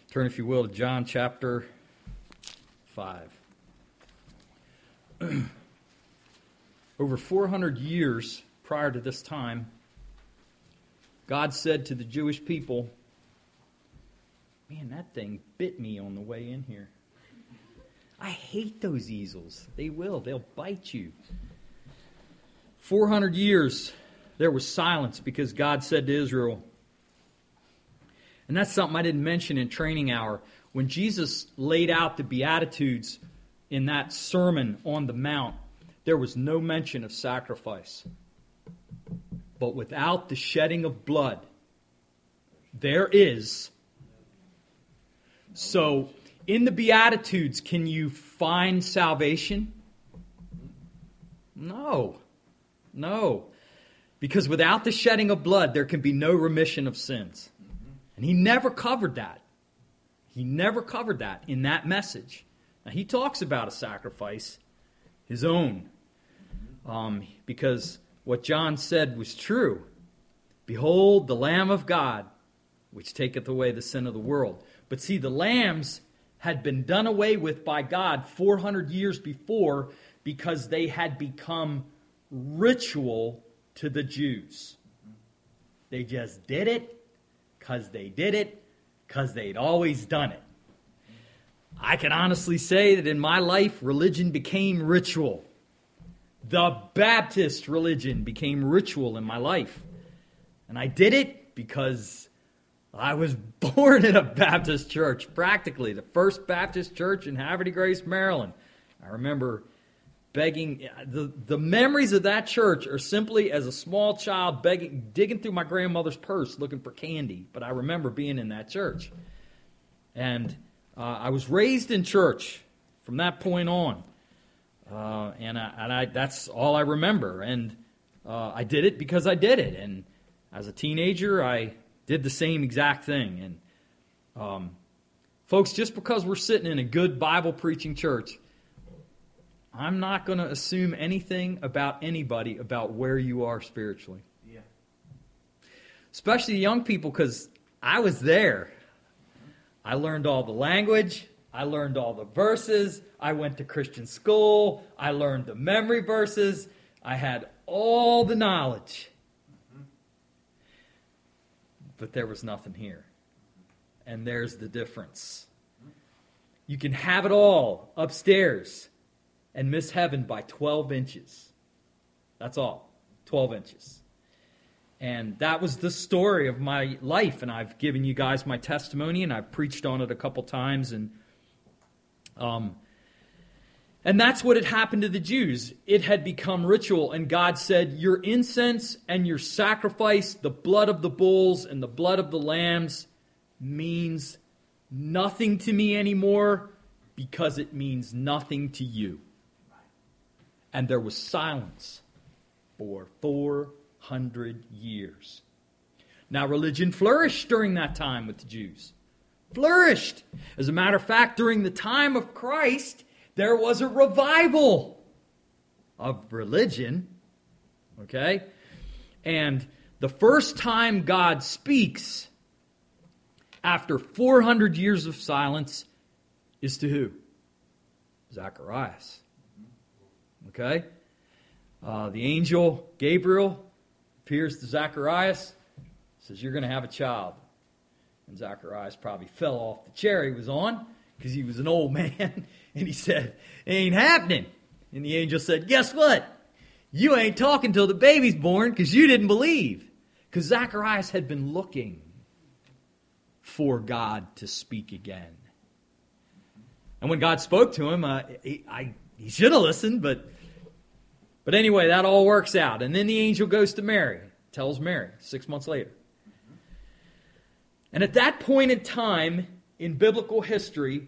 Turn, if you will, to John chapter 5. Over 400 years prior to this time, God said to the Jewish people, man, that thing bit me on the way in here. I hate those easels. They'll bite you. 400 years, there was silence because God said to Israel, and that's something I didn't mention in training hour. When Jesus laid out the Beatitudes in that Sermon on the Mount, there was no mention of sacrifice. But without the shedding of blood, there is. So, in the Beatitudes, can you find salvation? No. Because without the shedding of blood, there can be no remission of sins. And he never covered that. He never covered that in that message. Now, he talks about a sacrifice, his own. Because what John said was true. Behold, the Lamb of God, which taketh away the sin of the world. But see, the lambs had been done away with by God 400 years before because they had become ritual to the Jews. They just did it because they did it because they'd always done it. I can honestly say that in my life, religion became ritual. The Baptist religion became ritual in my life. And I did it because I was born in a Baptist church, practically the First Baptist Church in Haverty Grace, Maryland. I remember begging. The memories of that church are simply as a small child digging through my grandmother's purse looking for candy. But I remember being in that church. And I was raised in church from that point on. And that's all I remember. And I did it because I did it. And as a teenager, I did the same exact thing. And folks, just because we're sitting in a good Bible preaching church, I'm not going to assume anything about anybody about where you are spiritually. Yeah. Especially young people, because I was there. I learned all the language. I learned all the verses. I went to Christian school. I learned the memory verses. I had all the knowledge. But there was nothing here. And there's the difference. You can have it all upstairs and miss heaven by 12 inches. That's all. 12 inches. And that was the story of my life. And I've given you guys my testimony, and I've preached on it a couple times. And that's what had happened to the Jews. It had become ritual, and God said, your incense and your sacrifice, the blood of the bulls and the blood of the lambs, means nothing to me anymore because it means nothing to you. And there was silence for 400 years. Now, religion flourished during that time with the Jews. Flourished. As a matter of fact, during the time of Christ, there was a revival of religion. Okay? And the first time God speaks after 400 years of silence is to who? Zacharias. Okay? The angel Gabriel appears to Zacharias, says, you're going to have a child. And Zacharias probably fell off the chair he was on because he was an old man. And he said, it ain't happening. And the angel said, guess what? You ain't talking till the baby's born because you didn't believe. Because Zacharias had been looking for God to speak again. And when God spoke to him, he should have listened, but anyway, that all works out. And then the angel goes to Mary, tells Mary 6 months later. And at that point in time in biblical history,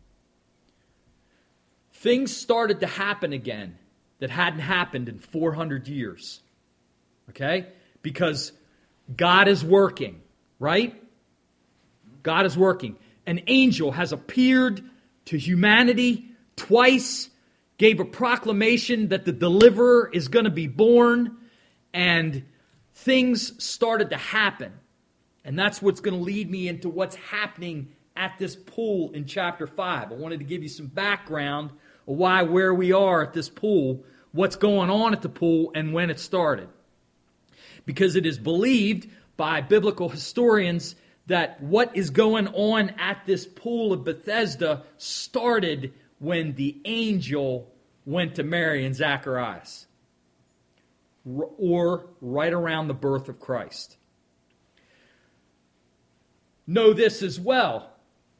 things started to happen again that hadn't happened in 400 years. Okay? Because God is working, right? God is working. An angel has appeared to humanity twice, gave a proclamation that the deliverer is going to be born, and things started to happen. And that's what's going to lead me into what's happening at this pool in chapter 5. I wanted to give you some background of where we are at this pool, what's going on at the pool, and when it started. Because it is believed by biblical historians that what is going on at this pool of Bethesda started when the angel went to Mary and Zacharias, or right around the birth of Christ. Know this as well.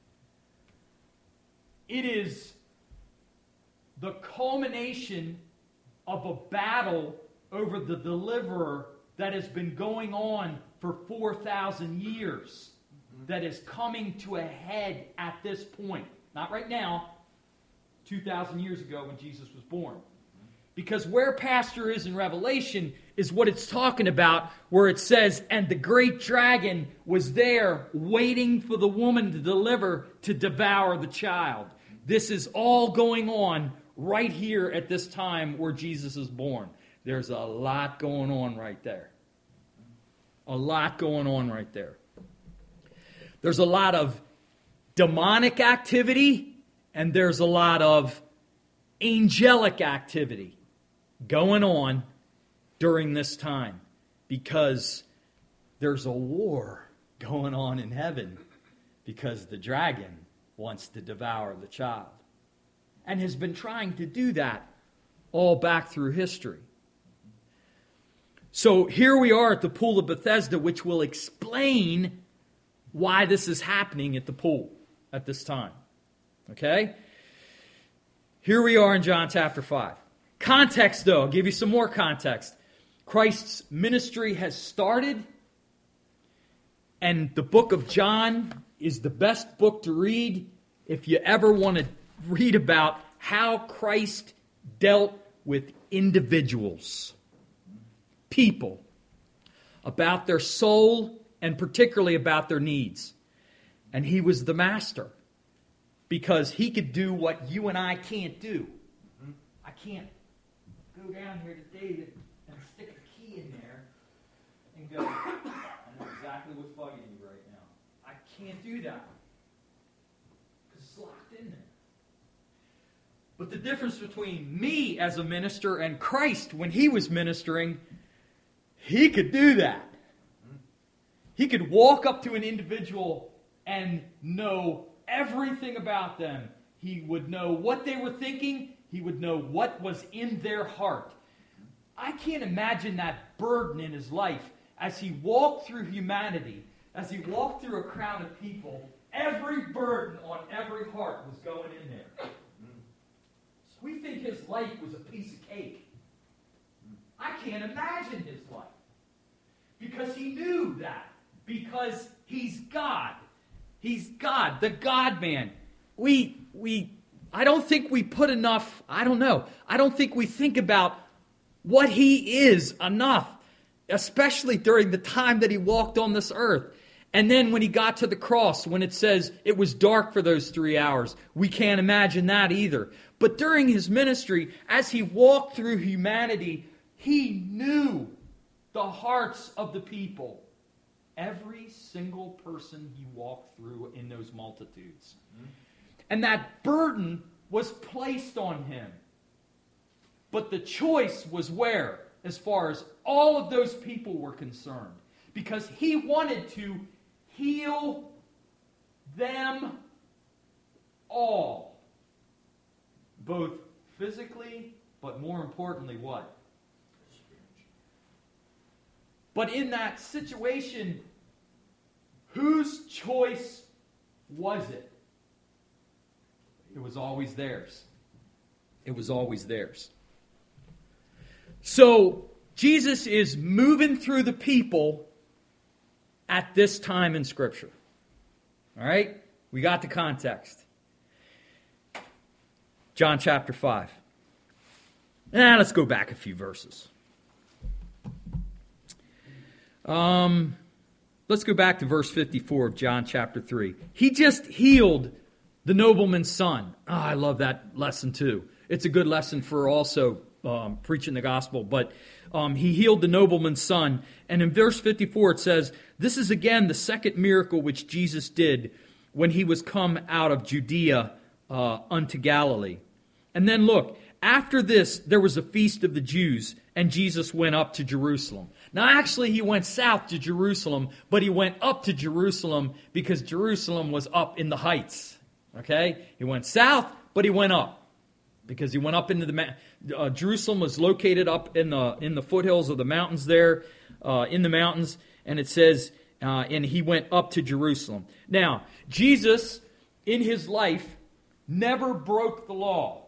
It is the culmination of a battle over the deliverer that has been going on for 4,000 years, that is coming to a head at this point. Not right now, 2,000 years ago when Jesus was born. Because where Pastor is in Revelation is what it's talking about, where it says, and the great dragon was there waiting for the woman to deliver to devour the child. This is all going on right here at this time where Jesus is born. There's a lot going on right there. A lot going on right there. There's a lot of demonic activity, and there's a lot of angelic activity going on during this time, because there's a war going on in heaven, because the dragon wants to devour the child and has been trying to do that all back through history. So here we are at the pool of Bethesda, which will explain why this is happening at the pool at this time. Okay? Here we are in John chapter 5. Context, though, I'll give you some more context. Christ's ministry has started, and the book of John is the best book to read if you ever want to read about how Christ dealt with individuals, people, about their soul, and particularly about their needs. And he was the master, because he could do what you and I can't do. I can't go down here to David and stick a key in there and go, I know exactly what's bugging you right now. I can't do that because it's locked in there. But the difference between me as a minister and Christ when he was ministering, he could do that. He could walk up to an individual and know everything about them. He would know what they were thinking. He would know what was in their heart. I can't imagine that burden in his life as he walked through humanity, as he walked through a crowd of people. Every burden on every heart was going in there. So we think his life was a piece of cake. I can't imagine his life, because he knew that, because he's God. He's God, the God-man. I don't think we put enough, I don't think we think about what he is enough, especially during the time that he walked on this earth. And then when he got to the cross, when it says it was dark for those 3 hours, we can't imagine that either. But during his ministry, as he walked through humanity, he knew the hearts of the people. Every single person he walked through in those multitudes. And that burden was placed on him. But the choice was where, as far as all of those people were concerned. Because he wanted to heal them all. Both physically, but more importantly, what? But in that situation, whose choice was it? It was always theirs. It was always theirs. So, Jesus is moving through the people at this time in Scripture. All right? We got the context. John chapter 5. Now, let's go back a few verses. Let's go back to verse 54 of John chapter 3. He just healed the nobleman's son. I love that lesson too. It's a good lesson for also preaching the gospel. But he healed the nobleman's son. And in verse 54 it says, "This is again the second miracle which Jesus did, when he was come out of Judea unto Galilee. And then look, after this, there was a feast of the Jews, and Jesus went up to Jerusalem. Now, actually, he went south to Jerusalem, but he went up to Jerusalem because Jerusalem was up in the heights. Okay? He went south, but he went up because he went up into the Jerusalem was located up in the foothills of the mountains there, in the mountains, and it says, and he went up to Jerusalem. Now, Jesus, in his life, never broke the law.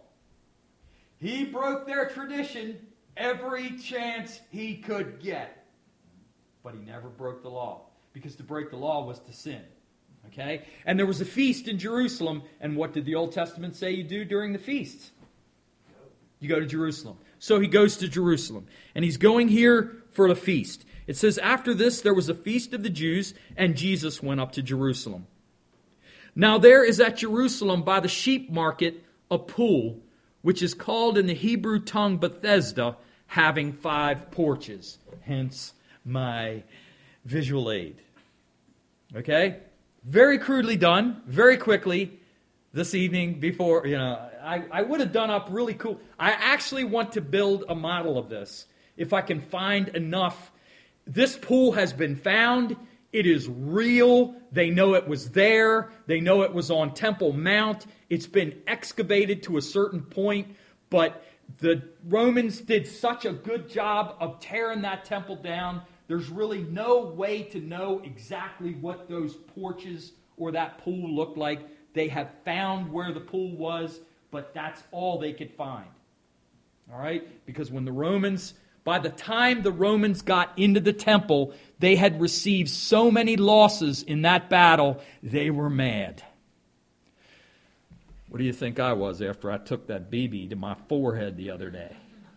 He broke their tradition every chance he could get. But he never broke the law. Because to break the law was to sin. Okay? And there was a feast in Jerusalem. And what did the Old Testament say you do during the feasts? You go to Jerusalem. So he goes to Jerusalem. And he's going here for the feast. It says, after this there was a feast of the Jews, and Jesus went up to Jerusalem. Now there is at Jerusalem by the sheep market a pool, which is called in the Hebrew tongue Bethesda, having 5 porches. Hence my visual aid. Okay? Very crudely done, very quickly this evening before, I would have done up really cool. I actually want to build a model of this. If I can find enough. This pool has been found. It is real. They know it was there. They know it was on Temple Mount. It's been excavated to a certain point, but the Romans did such a good job of tearing that temple down. There's really no way to know exactly what those porches or that pool looked like. They have found where the pool was, but that's all they could find. All right? Because when the Romans, by the time the Romans got into the temple, they had received so many losses in that battle, they were mad. What do you think I was after I took that BB to my forehead the other day?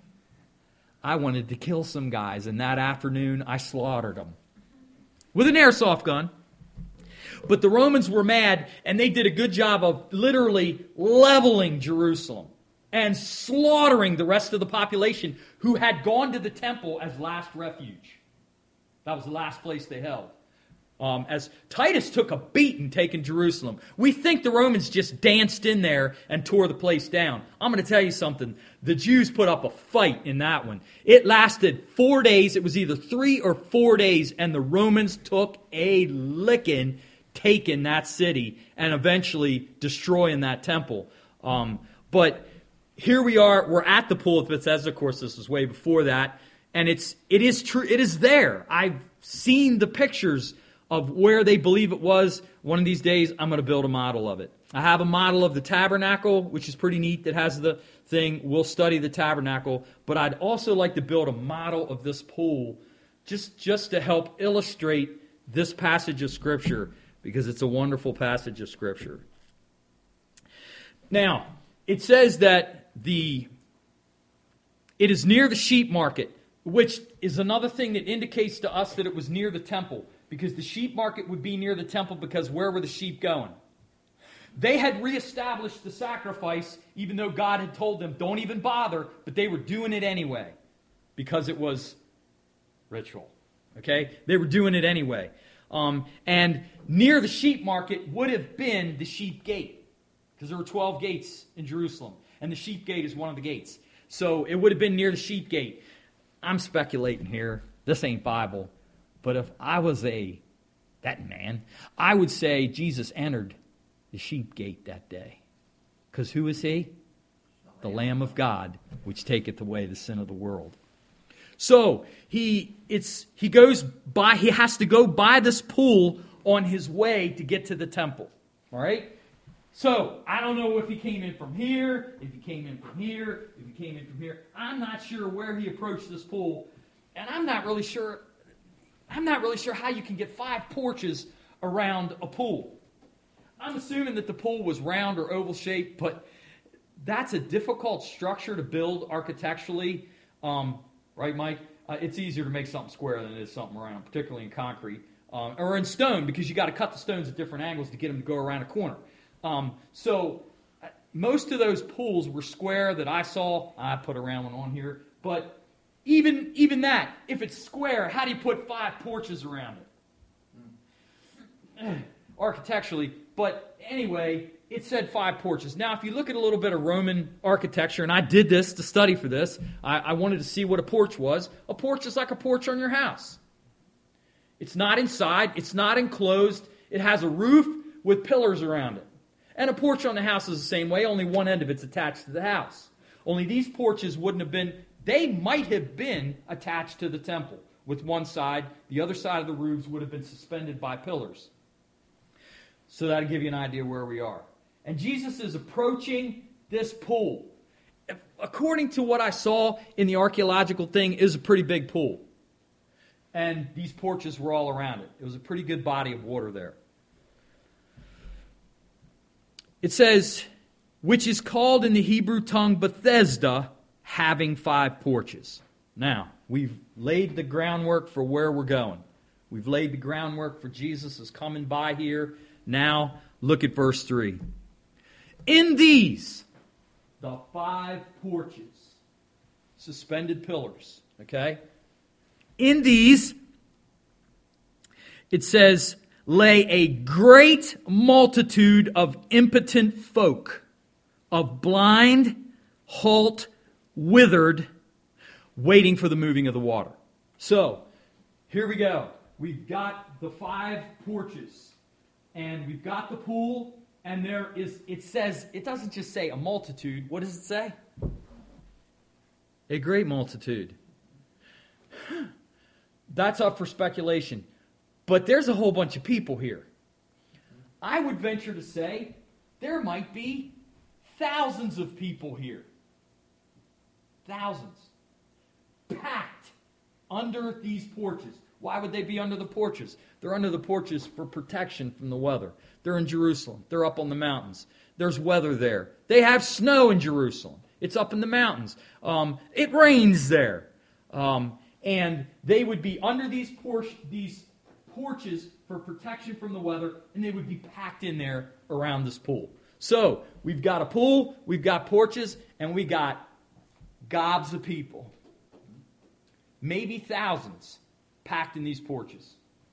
I wanted to kill some guys, and that afternoon I slaughtered them. With an airsoft gun. But the Romans were mad, and they did a good job of literally leveling Jerusalem and slaughtering the rest of the population who had gone to the temple as last refuge. That was the last place they held. As Titus took a beating taking Jerusalem. We think the Romans just danced in there and tore the place down. I'm going to tell you something. The Jews put up a fight in that one. It lasted 4 days. It was either 3 or 4 days, and the Romans took a licking, taking that city and eventually destroying that temple. But here we are. We're at the pool of Bethesda. Of course, this was way before that. And it is true. It is there. I've seen the pictures of where they believe it was. One of these days, I'm going to build a model of it. I have a model of the tabernacle, which is pretty neat, that has the thing. We'll study the tabernacle. But I'd also like to build a model of this pool just to help illustrate this passage of Scripture, because it's a wonderful passage of Scripture. Now, it says that it is near the sheep market, which is another thing that indicates to us that it was near the temple. Because the sheep market would be near the temple, because where were the sheep going? They had reestablished the sacrifice, even though God had told them, don't even bother, but they were doing it anyway, because it was ritual. Okay? They were doing it anyway. And near the sheep market would have been the sheep gate, because there were 12 gates in Jerusalem, and the sheep gate is one of the gates. So it would have been near the sheep gate. I'm speculating here. This ain't Bible. But if I was that man, I would say Jesus entered the sheep gate that day. Because who is he? The Lamb of God, which taketh away the sin of the world. So he has to go by this pool on his way to get to the temple. All right? So I don't know if he came in from here, if he came in from here, if he came in from here. I'm not sure where he approached this pool, and I'm not really sure how you can get 5 porches around a pool. I'm assuming that the pool was round or oval shaped, but that's a difficult structure to build architecturally. Right, Mike? It's easier to make something square than it is something round, particularly in concrete. Or in stone, because you got to cut the stones at different angles to get them to go around a corner. So most of those pools were square that I saw. I put a round one on here. But even that, if it's square, how do you put 5 porches around it? Architecturally, But anyway, it said 5 porches. Now, if you look at a little bit of Roman architecture, and I did this to study for this, I wanted to see what a porch was. A porch is like a porch on your house. It's not inside. It's not enclosed. It has a roof with pillars around it. And a porch on the house is the same way, only one end of it's attached to the house. Only these porches wouldn't have been, they might have been attached to the temple with one side. The other side of the roofs would have been suspended by pillars. So that'll give you an idea where we are. And Jesus is approaching this pool. According to what I saw in the archaeological thing, it was a pretty big pool. And these porches were all around it. It was a pretty good body of water there. It says, which is called in the Hebrew tongue Bethesda, having 5 porches. Now, we've laid the groundwork for where we're going. We've laid the groundwork for Jesus is coming by here. Now, look at verse 3. In these, the 5 porches, suspended pillars, okay? In these, it says, lay a great multitude of impotent folk, of blind, halt, withered, waiting for the moving of the water. So, here we go. We've got the 5 porches, and we've got the pool, and there is, it says, it doesn't just say a multitude. What does it say? A great multitude. That's up for speculation. But there's a whole bunch of people here. I would venture to say there might be thousands of people here. Thousands. Packed under these porches. Why would they be under the porches? They're under the porches for protection from the weather. They're in Jerusalem. They're up on the mountains. There's weather there. They have snow in Jerusalem. It's up in the mountains. It rains there. And they would be under these porches for protection from the weather, and they would be packed in there around this pool. So, we've got a pool, we've got porches, and we got gobs of people. Maybe thousands packed in these porches.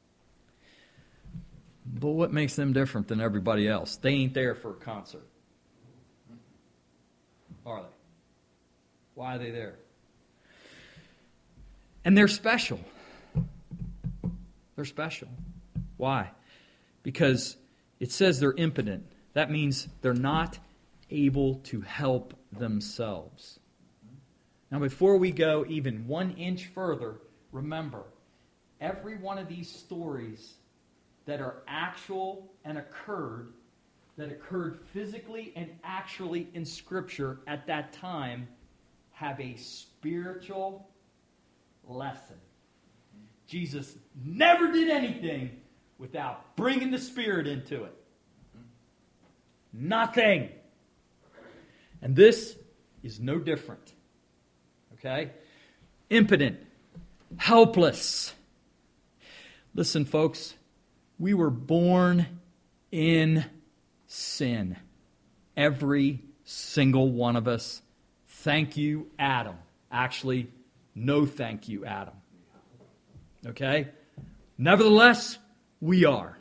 But what makes them different than everybody else? They ain't there for a concert. Are they? Why are they there? And they're special. They're special. Why? Because it says they're impotent. That means they're not able to help themselves. Now, before we go even 1 inch further, remember, every one of these stories that are actual and that occurred physically and actually in Scripture at that time, have a spiritual lesson. Jesus never did anything without bringing the Spirit into it. Nothing. And this is no different. Okay? Impotent. Helpless. Listen, folks. We were born in sin. Every single one of us. Thank you, Adam. Actually, no thank you, Adam. Okay? Nevertheless, we are.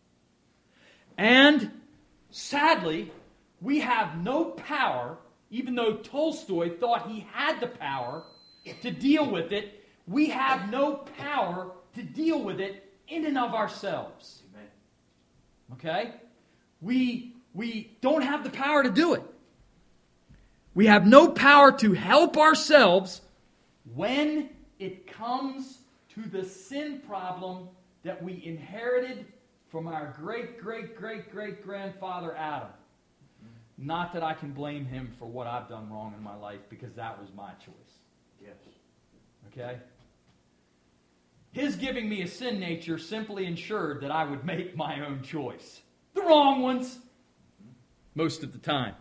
And sadly, we have no power, even though Tolstoy thought he had the power to deal with it. We have no power to deal with it in and of ourselves. Okay? We don't have the power to do it. We have no power to help ourselves when it comes to the sin problem that we inherited from our great-great-great-great-grandfather Adam. Not that I can blame him for what I've done wrong in my life, because that was my choice. Yes. Okay? His giving me a sin nature simply ensured that I would make my own choice. The wrong ones. Most of the time.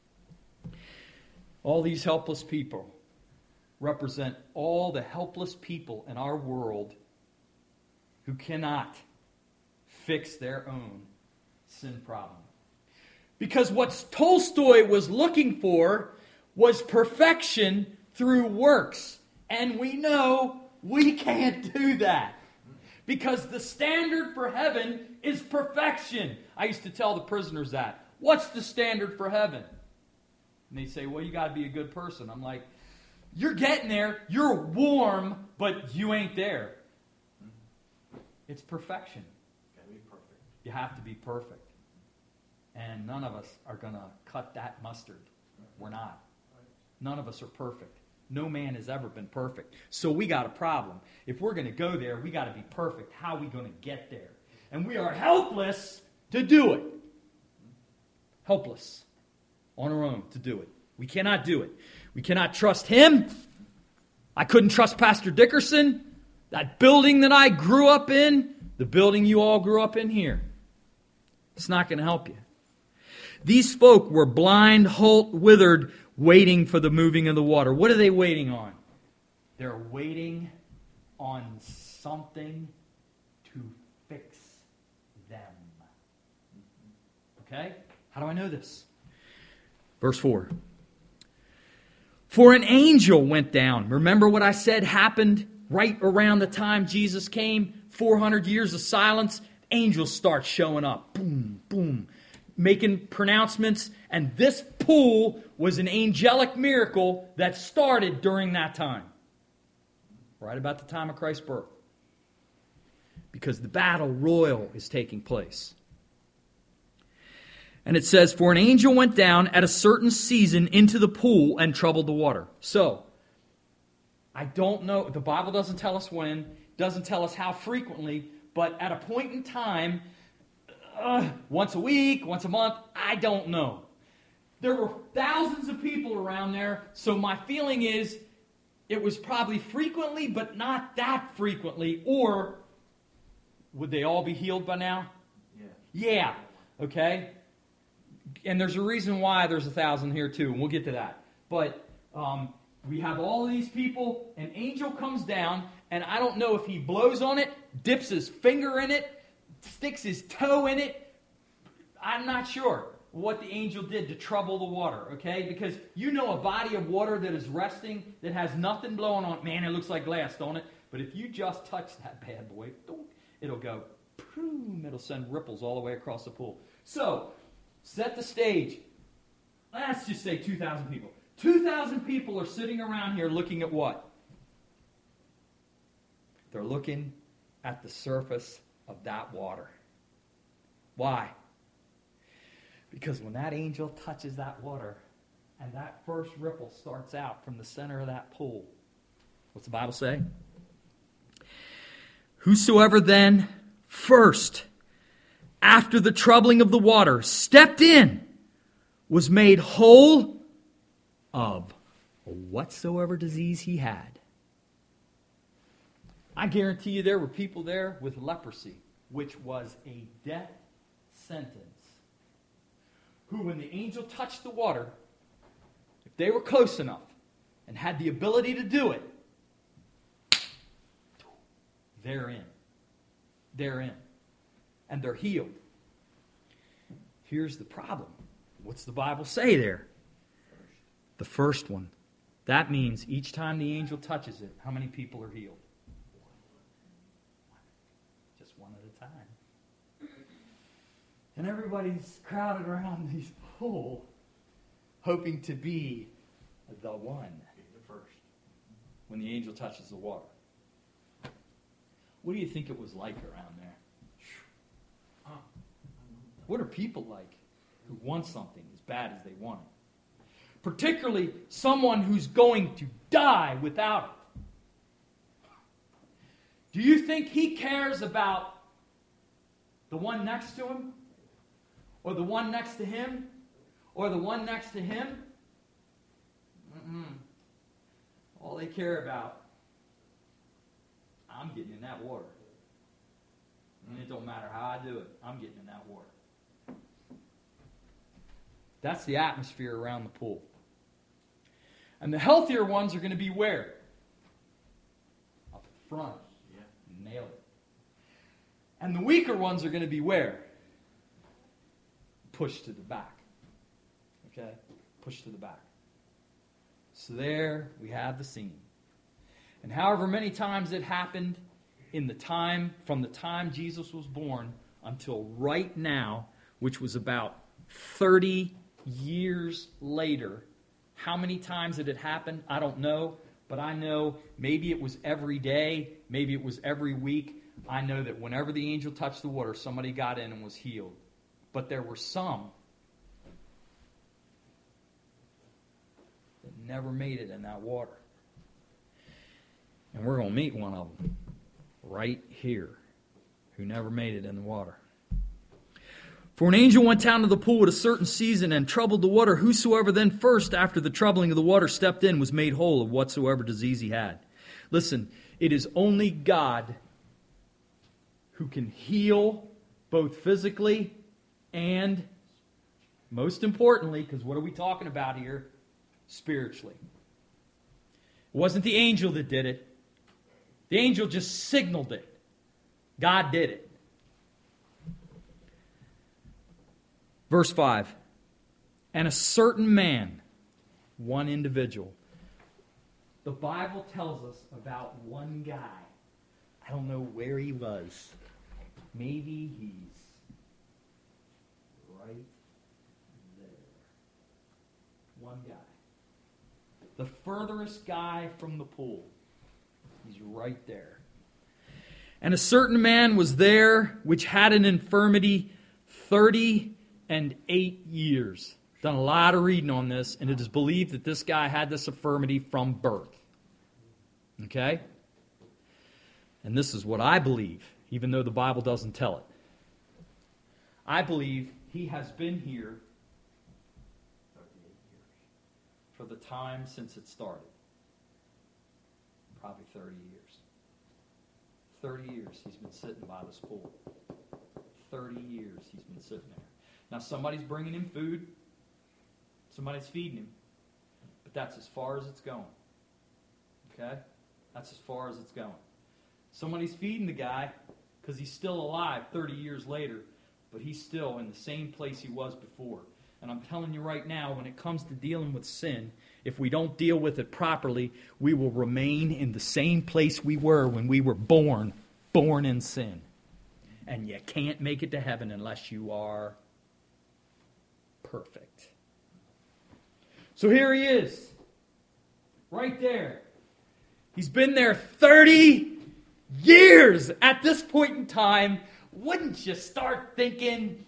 All these helpless people represent all the helpless people in our world who cannot fix their own sin problem. Because what Tolstoy was looking for was perfection through works. And we know we can't do that. Because the standard for heaven is perfection. I used to tell the prisoners that. What's the standard for heaven? And they say, well, you got to be a good person. I'm like, you're getting there. You're warm, but you ain't there. It's perfection. Gotta be perfect. You have to be perfect. And none of us are going to cut that mustard. We're not. None of us are perfect. No man has ever been perfect. So we got a problem. If we're going to go there, we got to be perfect. How are we going to get there? And we are helpless to do it. Helpless on our own to do it. We cannot do it. We cannot trust him. I couldn't trust Pastor Dickerson. That building that I grew up in, the building you all grew up in here. It's not going to help you. These folk were blind, halt, withered, waiting for the moving of the water. What are they waiting on? They're waiting on something to fix them. Okay? How do I know this? Verse 4. For an angel went down. Remember what I said happened right around the time Jesus came? 400 years of silence. Angels start showing up. Boom, boom. Making pronouncements. And this pool was an angelic miracle that started during that time. Right about the time of Christ's birth. Because the battle royal is taking place. And it says, for an angel went down at a certain season into the pool and troubled the water. So, I don't know. The Bible doesn't tell us when, doesn't tell us how frequently, but at a point in time, once a week, once a month, I don't know. There were thousands of people around there, so my feeling is it was probably frequently, but not that frequently. Or would they all be healed by now? Yeah. Okay. And there's a reason why there's 1,000 here too, and we'll get to that. But we have all of these people, an angel comes down, and I don't know if he blows on it, dips his finger in it, sticks his toe in it. I'm not sure what the angel did to trouble the water, okay? Because you know a body of water that is resting, that has nothing blowing on it. Man, it looks like glass, don't it? But if you just touch that bad boy, it'll go, boom, it'll send ripples all the way across the pool. So, set the stage. Let's just say 2,000 people. 2,000 people are sitting around here looking at what? They're looking at the surface of that water. Why? Because when that angel touches that water and that first ripple starts out from the center of that pool, what's the Bible say? Whosoever then first, after the troubling of the water, stepped in, was made whole of whatsoever disease he had. I guarantee you there were people there with leprosy, which was a death sentence, who when the angel touched the water, if they were close enough and had the ability to do it, they're in. They're in. And they're healed. Here's the problem. What's the Bible say there? The first one. That means each time the angel touches it, how many people are healed? Just one at a time. And everybody's crowded around this pool, hoping to be the one. The first. When the angel touches the water. What do you think it was like around there? What are people like who want something as bad as they want it? Particularly someone who's going to die without it. Do you think he cares about the one next to him? Or the one next to him? Or the one next to him? All they care about, I'm getting in that water. And it don't matter how I do it, I'm getting in that water. That's the atmosphere around the pool. And the healthier ones are going to be where? Up front. Yeah. Nail it. And the weaker ones are going to be where? Pushed to the back. Okay? Pushed to the back. So there we have the scene. And however many times it happened in the time, from the time Jesus was born, until right now, which was about 30 years later. How many times it had happened, I don't know. But I know maybe it was every day, maybe it was every week. I know that whenever the angel touched the water, somebody got in and was healed. But there were some that never made it in that water. And we're going to meet one of them right here who never made it in the water. For an angel went down to the pool at a certain season and troubled the water. Whosoever then first, after the troubling of the water, stepped in was made whole of whatsoever disease he had. Listen, it is only God who can heal both physically and, most importantly, because what are we talking about here? Spiritually. It wasn't the angel that did it. The angel just signaled it. God did it. Verse 5. And a certain man, one individual. The Bible tells us about one guy. I don't know where he was. Maybe he's right there. One guy. The furthest guy from the pool. He's right there. And a certain man was there which had an infirmity 38 years. Done a lot of reading on this, and it is believed that this guy had this infirmity from birth. Okay? And this is what I believe, even though the Bible doesn't tell it. I believe he has been here 38 years. For the time since it started. Probably 30 years. 30 years he's been sitting by this pool. 30 years he's been sitting there. Now somebody's bringing him food. Somebody's feeding him. But that's as far as it's going. Okay? That's as far as it's going. Somebody's feeding the guy because he's still alive 30 years later, but he's still in the same place he was before. And I'm telling you right now, when it comes to dealing with sin, if we don't deal with it properly, we will remain in the same place we were when we were born in sin. And you can't make it to heaven unless you are perfect. So here he is, right there. He's been there 30 years. At this point in time, wouldn't you start thinking,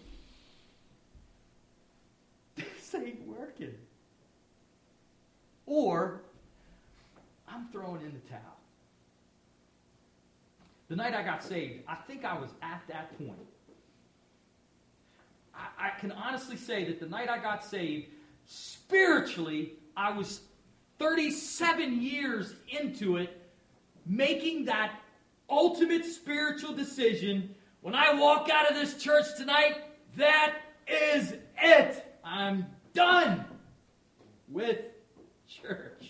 this ain't working? Or, I'm throwing in the towel. The night I got saved, I think I was at that point. I can honestly say that the night I got saved, spiritually, I was 37 years into it, making that ultimate spiritual decision. When I walk out of this church tonight, that is it. I'm done with church.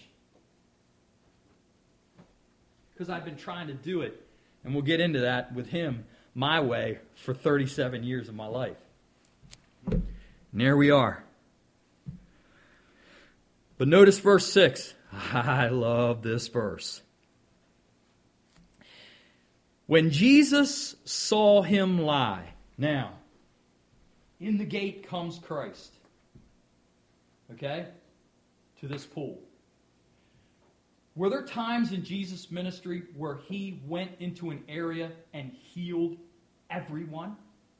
Because I've been trying to do it, and we'll get into that with him, my way, for 37 years of my life. And there we are. But notice verse 6. I love this verse. When Jesus saw him lie. Now, in the gate comes Christ. Okay? To this pool. Were there times in Jesus' ministry where he went into an area and healed everyone?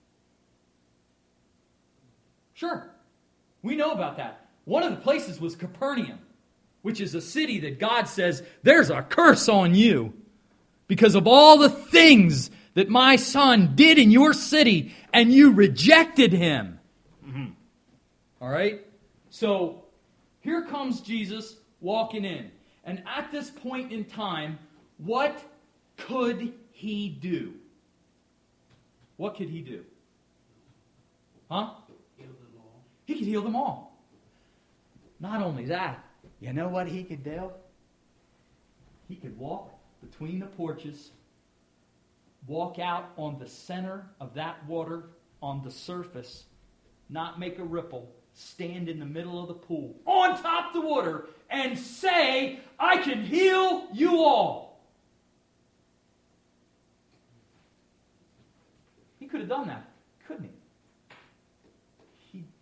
Sure. We know about that. One of the places was Capernaum, which is a city that God says, there's a curse on you because of all the things that my son did in your city, and you rejected him. Mm-hmm. All right? So, here comes Jesus walking in. And at this point in time, what could he do? What could he do? Huh? He could heal them all. Not only that, you know what he could do? He could walk between the porches, walk out on the center of that water on the surface, not make a ripple, stand in the middle of the pool, on top of the water, and say, I can heal you all. He could have done that.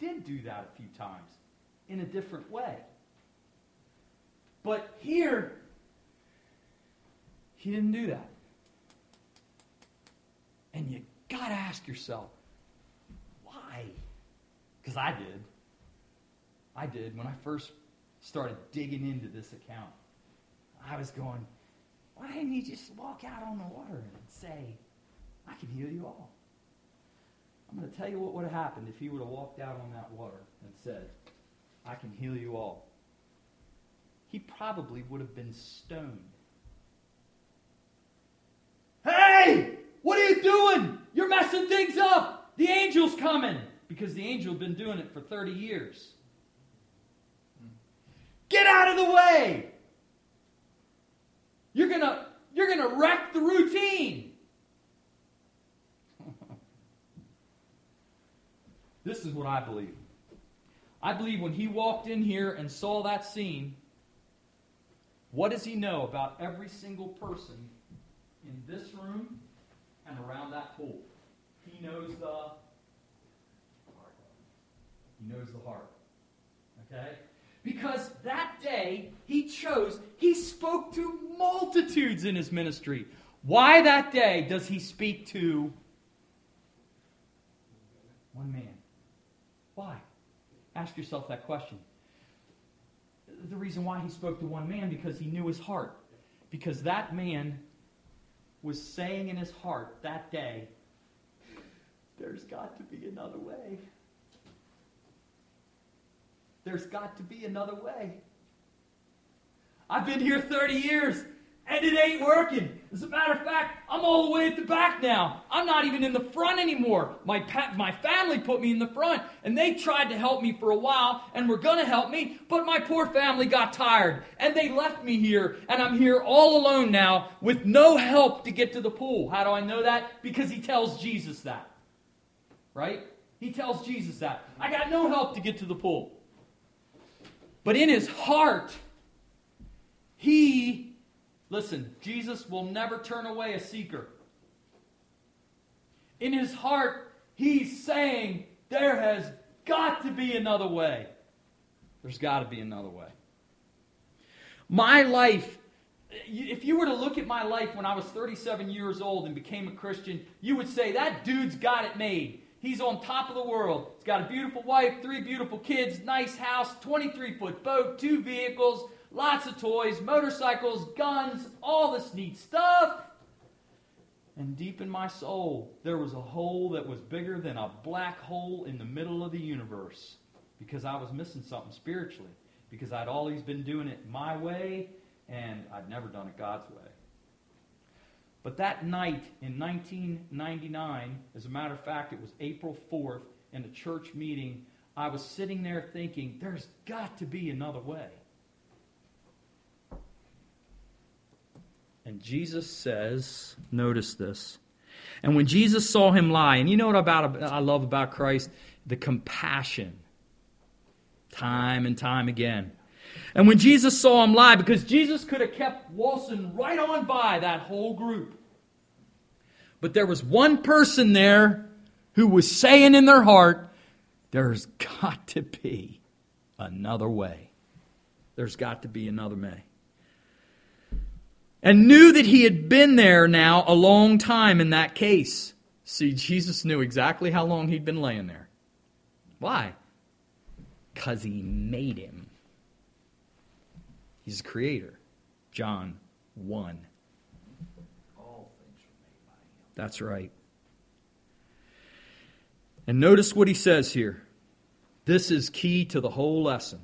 did do that a few times in a different way. But here, he didn't do that. And you got to ask yourself, why? Because I did. I did. When I first started digging into this account, I was going, why didn't he just walk out on the water and say, I can heal you all? I'm going to tell you what would have happened if he would have walked out on that water and said, I can heal you all. He probably would have been stoned. Hey! What are you doing? You're messing things up. The angel's coming. Because the angel had been doing it for 30 years. Get out of the way. You're gonna wreck the routine. This is what I believe. I believe when he walked in here and saw that scene, what does he know about every single person in this room and around that pool? He knows the heart. He knows the heart. Okay? Because that day, he spoke to multitudes in his ministry. Why that day does he speak to one man? Why? Ask yourself that question. The reason why he spoke to one man, because he knew his heart. Because that man was saying in his heart that day, there's got to be another way. There's got to be another way. I've been here 30 years, and it ain't working. As a matter of fact, I'm all the way at the back now. I'm not even in the front anymore. My family put me in the front, and they tried to help me for a while, and were going to help me, but my poor family got tired, and they left me here, and I'm here all alone now with no help to get to the pool. How do I know that? Because he tells Jesus that. Right? He tells Jesus that. I got no help to get to the pool. But in his heart, listen, Jesus will never turn away a seeker. In his heart, he's saying, there has got to be another way. There's got to be another way. My life, if you were to look at my life when I was 37 years old and became a Christian, you would say, that dude's got it made. He's on top of the world. He's got a beautiful wife, 3 beautiful kids, nice house, 23-foot boat, 2 vehicles, lots of toys, motorcycles, guns, all this neat stuff. And deep in my soul, there was a hole that was bigger than a black hole in the middle of the universe. Because I was missing something spiritually. Because I'd always been doing it my way, and I'd never done it God's way. But that night in 1999, as a matter of fact, it was April 4th, in a church meeting, I was sitting there thinking, there's got to be another way. And Jesus says, notice this, and when Jesus saw him lie, and you know what I love about Christ? The compassion. Time and time again. And when Jesus saw him lie, because Jesus could have kept waltzing right on by that whole group. But there was one person there who was saying in their heart, there's got to be another way. There's got to be another way. And knew that he had been there now a long time in that case. See, Jesus knew exactly how long he'd been laying there. Why? Because he made him. He's the creator. John 1. All things were made by him. That's right. And notice what he says here. This is key to the whole lesson.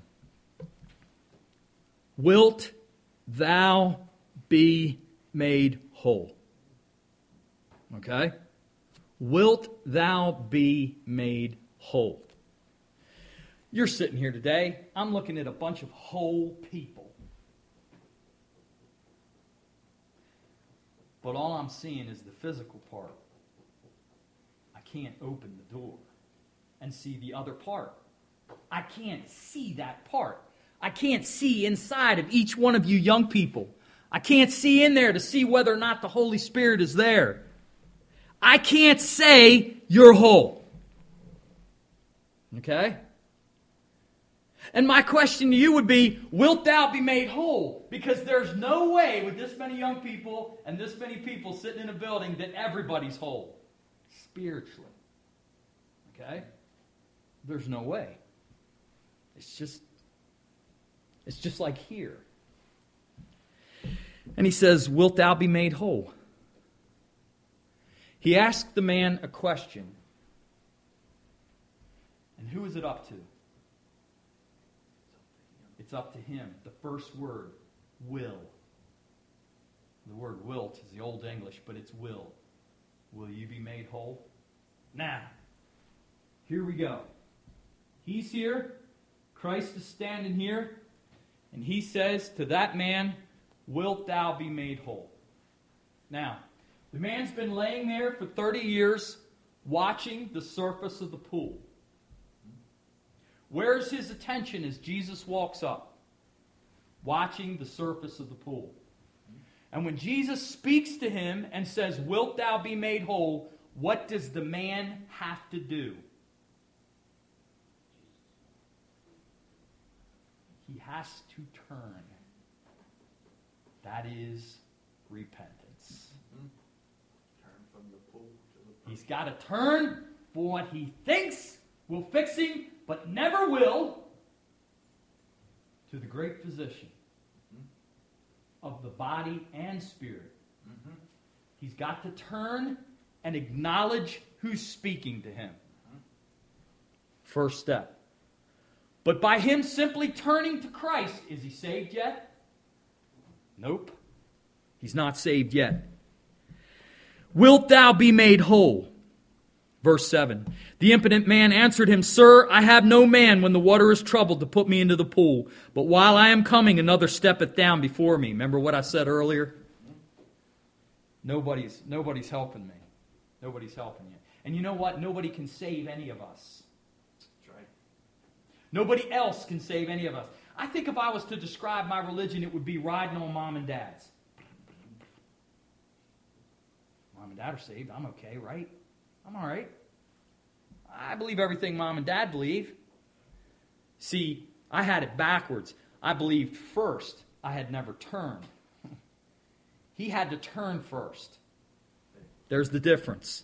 Wilt thou be made whole? Okay? Wilt thou be made whole? You're sitting here today. I'm looking at a bunch of whole people. But all I'm seeing is the physical part. I can't open the door and see the other part. I can't see that part. I can't see inside of each one of you young people. I can't see in there to see whether or not the Holy Spirit is there. I can't say you're whole. Okay? And my question to you would be, wilt thou be made whole? Because there's no way with this many young people and this many people sitting in a building that everybody's whole. Spiritually. Okay? There's no way. It's just like here. And he says, wilt thou be made whole? He asked the man a question. And who is it up to? It's up to him. The first word, will. The word wilt is the Old English, but it's will. Will you be made whole? Now, here we go. He's here. Christ is standing here. And he says to that man, wilt thou be made whole? Now, the man's been laying there for 30 years watching the surface of the pool. Where's his attention as Jesus walks up? Watching the surface of the pool. And when Jesus speaks to him and says, wilt thou be made whole? What does the man have to do? He has to turn. That is repentance. Turn from the pool to the pool. He's got to turn for what he thinks will fix him, but never will, to the great physician of the body and spirit. He's got to turn and acknowledge who's speaking to him. First step. But by him simply turning to Christ, is he saved yet? Nope. He's not saved yet. Wilt thou be made whole? Verse 7. The impotent man answered him, Sir, I have no man when the water is troubled to put me into the pool. But while I am coming, another steppeth down before me. Remember what I said earlier? Nobody's helping me. Nobody's helping you. And you know what? Nobody can save any of us. That's right. Nobody else can save any of us. I think if I was to describe my religion, it would be riding on mom and dad's. Mom and dad are saved. I'm okay, right? I'm all right. I believe everything mom and dad believe. See, I had it backwards. I believed first. I had never turned. He had to turn first. There's the difference.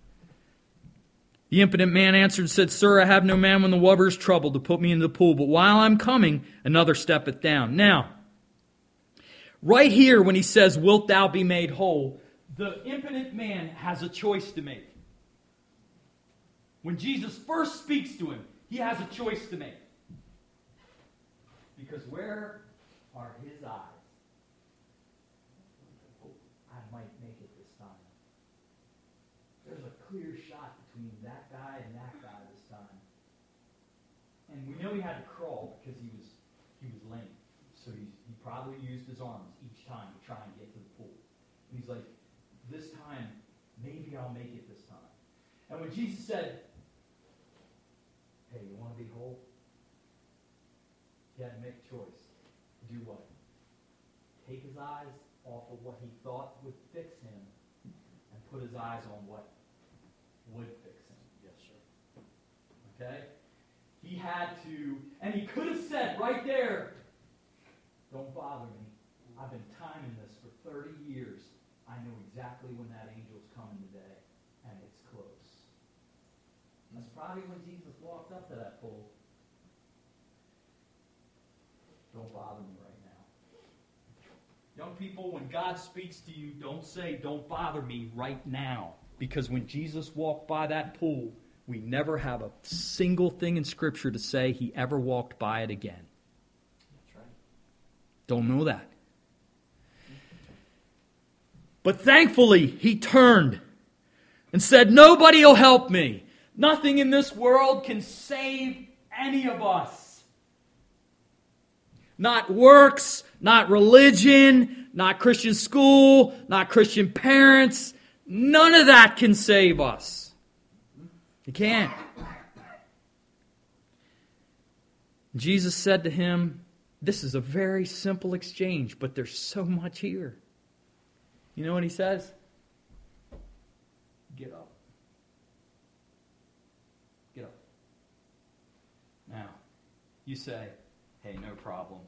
The impotent man answered and said, Sir, I have no man when the water is troubled to put me into the pool, but while I'm coming, another steppeth down. Now, right here when he says, wilt thou be made whole, the impotent man has a choice to make. When Jesus first speaks to him, he has a choice to make. Because where are his eyes? I might make it this time. There's a clear shot between that guy and that guy this time. And we know he had to crawl because he was lame. So he probably used his arms each time to try and get to the pool. And he's like, this time, maybe I'll make it this time. And when Jesus said, hey, you want to be whole? He had to make a choice. To do what? Take his eyes off of what he thought would fix him and put his eyes on what would fix him. Yes, sir. Okay? He had to, and he could have said right there, don't bother me. I've been timing this for 30 years. I know exactly when that angel's coming today, and it's close. That's probably when Jesus walked up to that pool. Don't bother me right now. Young people, when God speaks to you, don't say, don't bother me right now. Because when Jesus walked by that pool, we never have a single thing in Scripture to say he ever walked by it again. That's right. Don't know that. But thankfully, he turned and said, nobody will help me. Nothing in this world can save any of us. Not works, not religion, not Christian school, not Christian parents. None of that can save us. It can't. Jesus said to him, this is a very simple exchange, but there's so much here. You know what he says? Get up. Get up. Now, you say, hey, no problem.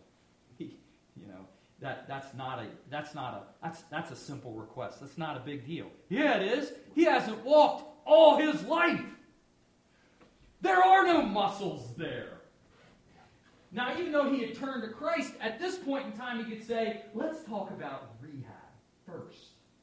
That's a simple request. That's not a big deal. Yeah, it is. He hasn't walked all his life. There are no muscles there. Now, even though he had turned to Christ, at this point in time he could say, let's talk about rehab first.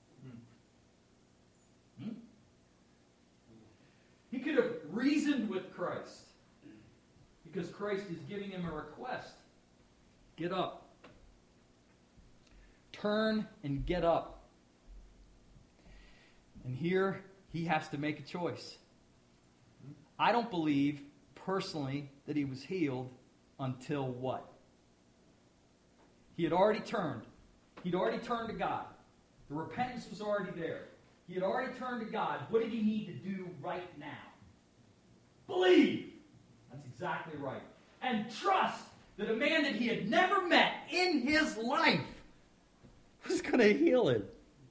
He could have reasoned with Christ because Christ is giving him a request. Get up. Turn and get up. And here he has to make a choice. I don't believe personally that he was healed until what? He had already turned. He'd already turned to God. The repentance was already there. He had already turned to God. What did he need to do right now? Believe. That's exactly right. And trust that a man that he had never met in his life was going to heal him.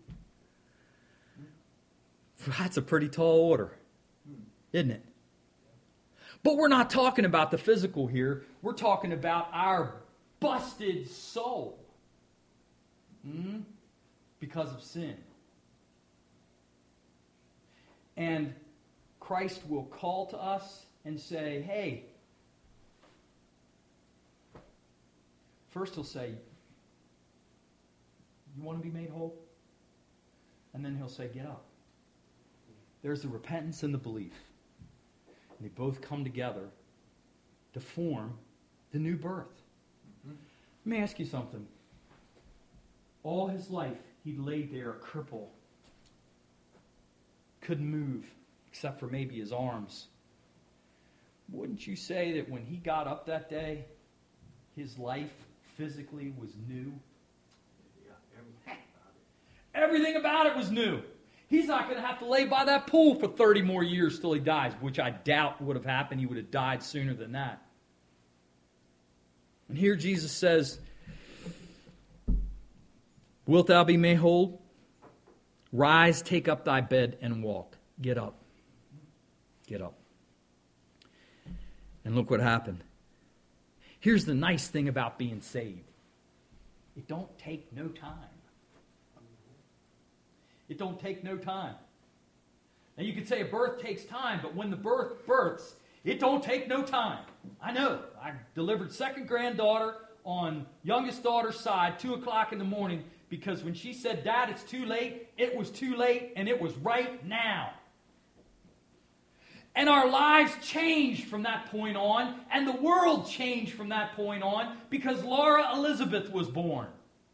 That's a pretty tall order, isn't it? But we're not talking about the physical here. We're talking about our busted soul. Because of sin. And Christ will call to us and say, hey, first he'll say, you want to be made whole? And then he'll say, get up. There's the repentance and the belief. And they both come together to form the new birth. Let me ask you something. All his life, he laid there a cripple. Couldn't move, except for maybe his arms. Wouldn't you say that when he got up that day, his life physically was new? Yeah, Everything about it was new. He's not going to have to lay by that pool for 30 more years till he dies, which I doubt would have happened. He would have died sooner than that. And here Jesus says, wilt thou be made whole? Rise, take up thy bed, and walk. Get up. Get up. And look what happened. Here's the nice thing about being saved. It don't take no time. It don't take no time. Now you could say a birth takes time, but when the births, it don't take no time. I know. I delivered second granddaughter on youngest daughter's side, 2 o'clock in the morning, because when she said, Dad, it's too late, it was too late, and it was right now. And our lives changed from that point on, and the world changed from that point on, because Laura Elizabeth was born.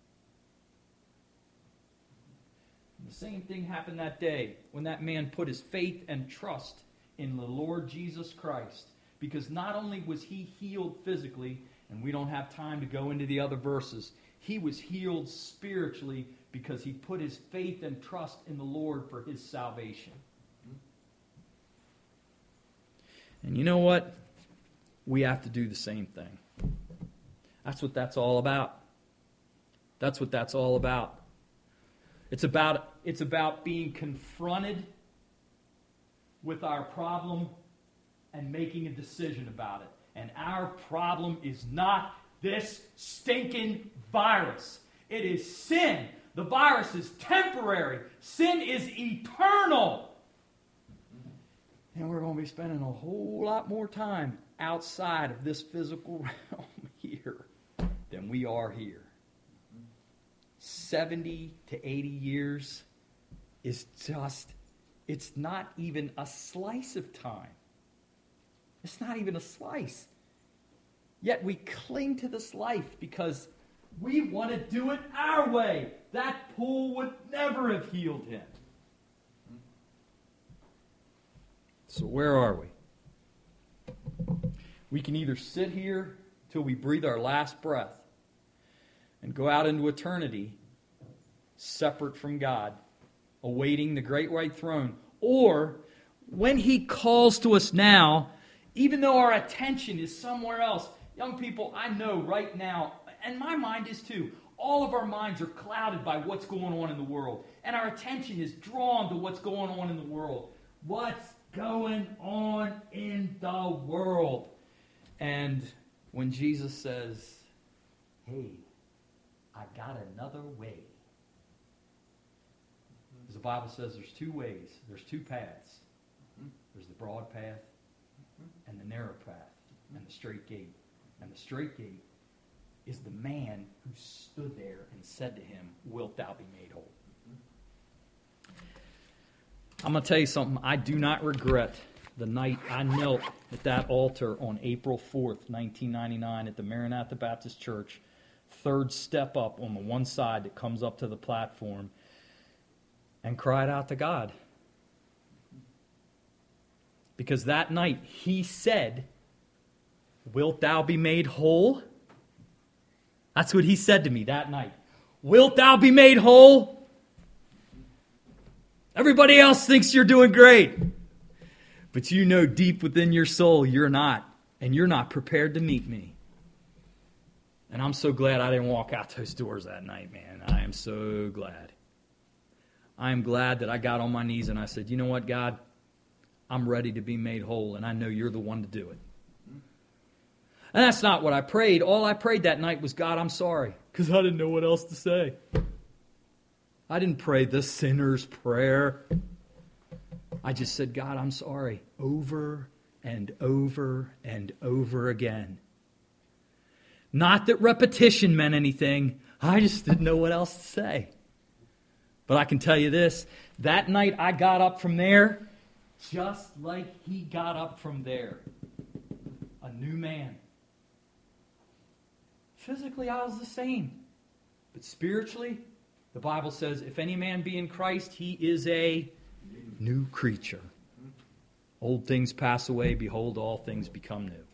And the same thing happened that day when that man put his faith and trust in the Lord Jesus Christ. Because not only was he healed physically, and we don't have time to go into the other verses, he was healed spiritually because he put his faith and trust in the Lord for his salvation. And you know what? We have to do the same thing. That's what that's all about. That's what that's all about. It's about being confronted with our problem and making a decision about it. And our problem is not this stinking virus. It is sin. The virus is temporary. Sin is eternal. And we're going to be spending a whole lot more time outside of this physical realm here than we are here. 70 to 80 years is just, it's not even a slice of time. It's not even a slice. Yet we cling to this life because we want to do it our way. That pool would never have healed him. So where are we? We can either sit here till we breathe our last breath and go out into eternity separate from God, awaiting the great white throne, or when he calls to us now, even though our attention is somewhere else. Young people, I know right now, and my mind is too, all of our minds are clouded by what's going on in the world. And our attention is drawn to what's going on in the world. What's going on in the world? And when Jesus says, hey, I got another way. As the Bible says, there's two ways. There's two paths. There's the broad path and the narrow path and the straight gate. And the straight gate is the man who stood there and said to him, wilt thou be made whole? I'm going to tell you something. I do not regret the night I knelt at that altar on April 4th, 1999 at the Maranatha Baptist Church, third step up on the one side that comes up to the platform, and cried out to God. Because that night he said, wilt thou be made whole? That's what he said to me that night. Wilt thou be made whole? Everybody else thinks you're doing great. But you know deep within your soul you're not. And you're not prepared to meet me. And I'm so glad I didn't walk out those doors that night, man. I am so glad. I am glad that I got on my knees and I said, you know what, God? I'm ready to be made whole, and I know you're the one to do it. And that's not what I prayed. All I prayed that night was, God, I'm sorry, because I didn't know what else to say. I didn't pray the sinner's prayer. I just said, God, I'm sorry, over and over and over again. Not that repetition meant anything. I just didn't know what else to say. But I can tell you this, that night I got up from there just like he got up from there. A new man. Physically, I was the same. But spiritually, the Bible says, if any man be in Christ, he is a new creature. Old things pass away, behold, all things become new.